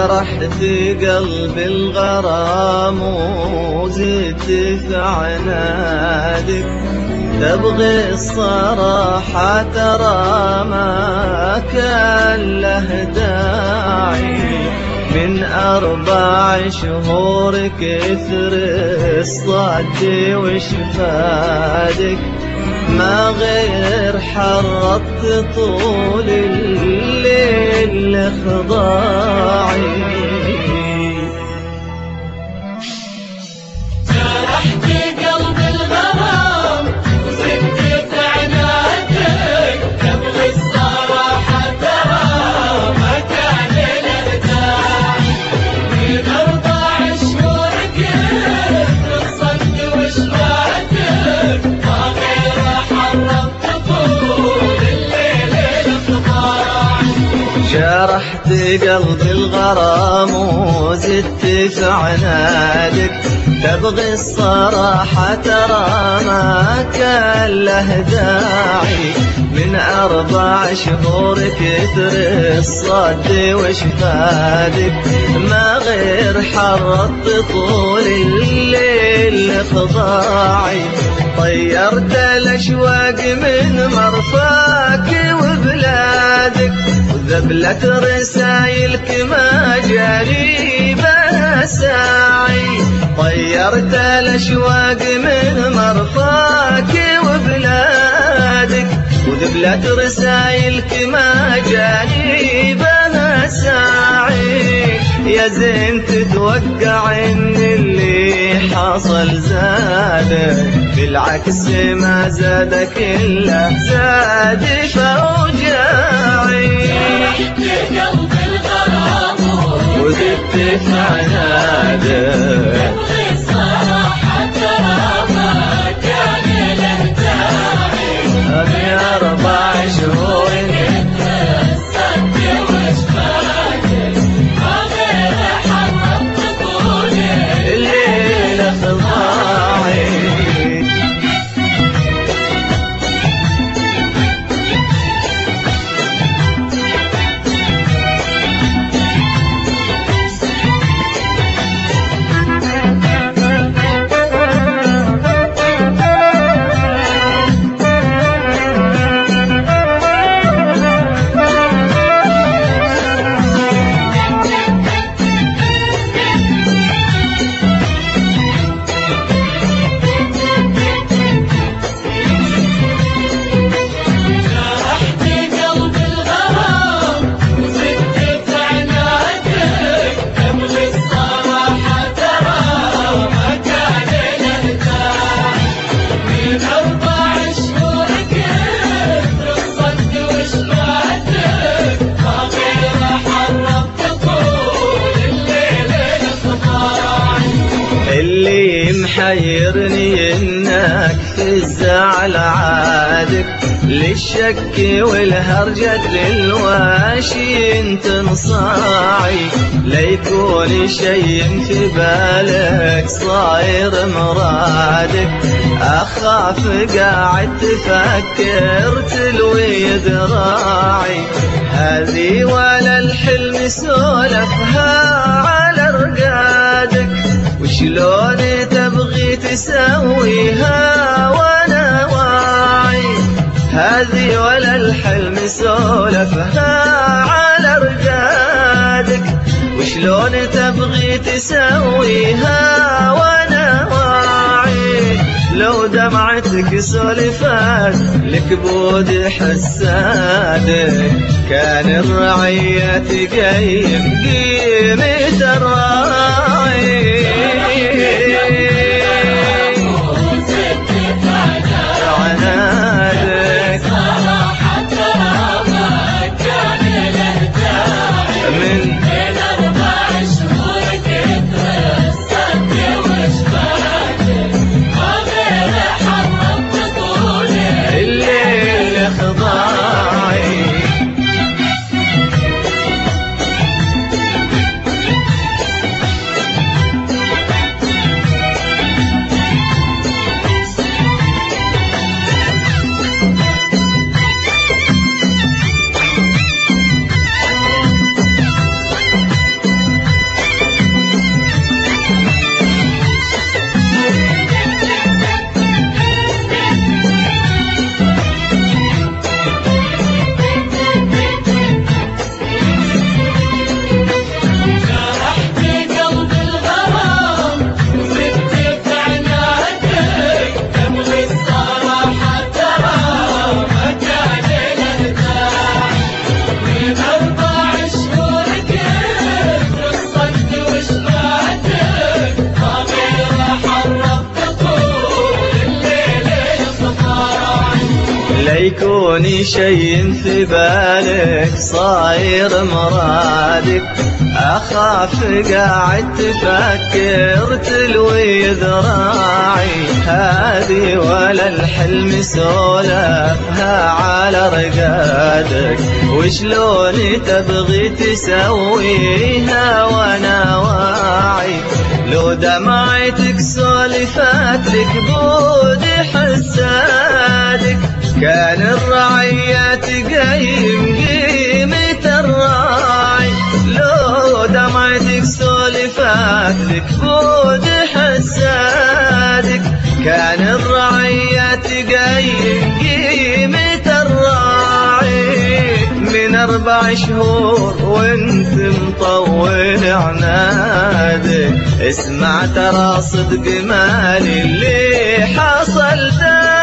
جرحت قلبي الغرام وزدت في عنادك، تبغي الصراحة ترى ما كان له داعي، من 4 شهور كثر الصد وشفادك، ما غير حرضت طول الليل خضاعي. جرحت قلبي الغرام وزدت في عنادك، تبغي الصراحة ترى ما كان له داعي، من 4 شهور كثر الصد وشفادك، ما غير حرضت طول الليل خضاعي. جرحت قلبي الغرام وزدت في عنادك، تبغي الصراحة ترى ما كان له داعي، من 4 شهور كثر الصد وشفادك، ما غير حرضت طول الليل خضاعي. طيرت الأشواق من مرفاك وبلادك، وذبلت رسايلك ما جاني بها ساعي. طيرت الأشواق من مرفاك وبلادك، وذبلت رسايلك ما جاني بها ساعي. يا زين تتوقع ان اللي حصل زادك، بالعكس ما زادك الا زاد فوجاعي. جرحت قلبي الغرام وزدت في عنادك، تبغي الصراحة ترى ما كان له داعي، من 4 شهور الصد وشفادك، ما غير حرضت طول الليل خضاعي. اللي محيرني انك في الزعل عادك، للشك والهرجة للواشي انت نصاعي، ليكون شي في بالك صاير مرادك، اخاف قاعد تفكر تلوي ذراعي. هذه ولا الحلم سولفها على رقادك، وشلون تبغي تسويها وانا واعي. هذه ولا الحلم سولفها على رقادك، وشلون تبغي تسويها وانا واعي. لو دمعتك سولفات لكبود حسادك، كان الرعية تقيم قيمة الراعي. عنادك صراحة ترى ما كان له داعي، من 4 شهور كثر الصد وشفادك، ما غير حرضت طول الليل خضاعي. شلون شي في بالك صاير مرادك، أخاف قاعد تفكر تلوي ذراعي، هذه ولا الحلم سولفها على رقادك، وشلون تبغي تسويها وانا واعي، لو دمعتك سولفت لك بود حسادك، كان الرعية تقيم قيمة الراعي، لو دمعتك سولفت لك بود حسادك، كان الرعية تقيم قيمة الراعي، من 4 شهور وانت مطول عنادك، اسمع ترى صدق مالي اللي حصل ده.